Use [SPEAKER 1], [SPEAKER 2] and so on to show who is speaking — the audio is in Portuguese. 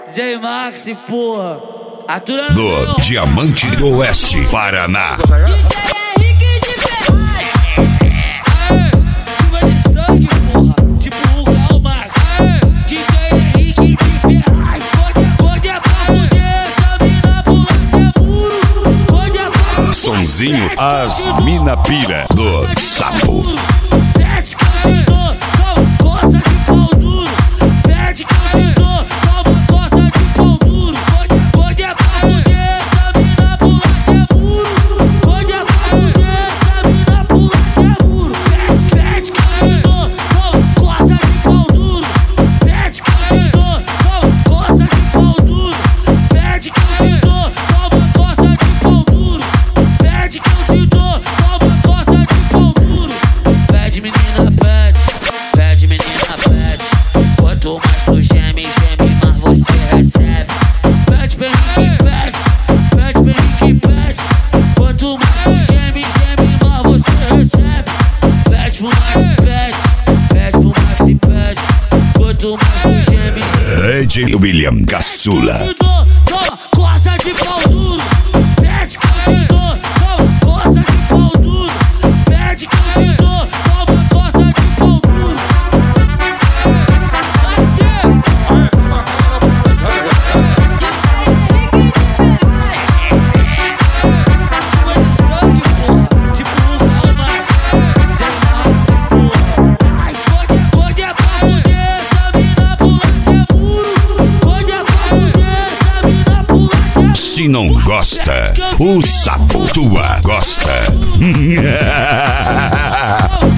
[SPEAKER 1] J Max, porra. Atura
[SPEAKER 2] do Diamante do Oeste, Paraná.
[SPEAKER 3] DJ Henrique de Ferraz.
[SPEAKER 1] Chuva de sangue, porra. Tipo o Gal Max. DJ Henrique de Ferraz. Quando é pra fuder, essa mina pula até muro. Quando é pra fuder,
[SPEAKER 2] Sonzinho As Mina Pira do Sapo.
[SPEAKER 1] pede que eu te dou, toma coça de pau duro. Pede que eu te dou, toma coça de pau duro. Quando é pra fuder, essa mina pula até muro. Quando é pra fuder, essa mina pula até muro. Pede que eu te dou, toma coça de pau duro. Pede que eu te dou, toma coça de pau duro. Pede que eu te dou, toma coça de pau duro. Pede que eu te dou, toma coça de pau duro. Pede menina, pede menina, pede. Quanto mais tu geme, mais você recebe. Pede pra Henrique, pede pra Henrique, pede. Quanto mais tu geme, mais você recebe. Pede pro Max, pede pro Max, pede. Quanto mais tu geme,
[SPEAKER 2] DJ William Caçula.
[SPEAKER 1] te dou, toma coça de pau duro. Pede que eu te dou, toma coça de pau duro. Pede que eu te dou, toma coça de pau duro. Vai ser.
[SPEAKER 3] DJ Henrique de Ferraz.
[SPEAKER 1] Chuva de sangue, porra. Tipo o Gal Max. J Max, porra. Quando é pra fuder, essa mina pula até muro. Quando é pra fuder, essa mina pula até muro.
[SPEAKER 2] Se não gosta, o Sapo tua gosta.